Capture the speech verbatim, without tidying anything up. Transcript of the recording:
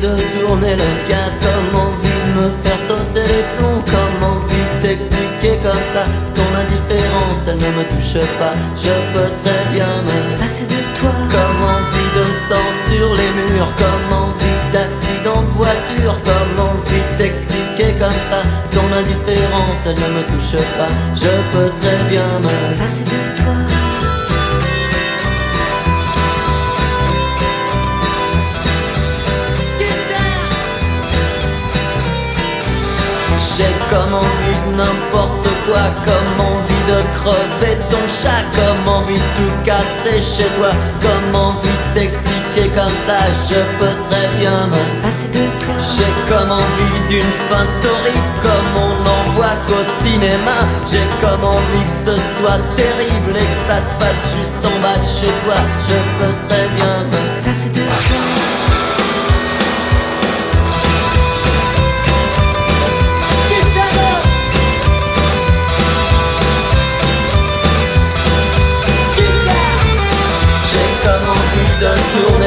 de tourner le gaz, comme envie de me faire sauter les plombs, comme envie de t'expliquer comme ça ton indifférence, elle ne me touche pas. Je peux très bien me passer de toi. Comme envie de sang sur les murs, comme envie d'accident de voiture, comme envie de t'expliquer comme ça ton indifférence, elle ne me touche pas. Je peux très bien me passer de toi. J'ai comme envie de n'importe quoi, comme envie de crever ton chat, comme envie de tout casser chez toi, comme envie de t'expliquer comme ça, je peux très bien me passer de toi. J'ai comme envie d'une fin torride, comme on n'en voit qu'au cinéma. J'ai comme envie que ce soit terrible et que ça se passe juste en bas de chez toi. Je peux très bien me passer de toi. J'ai comme envie de tourner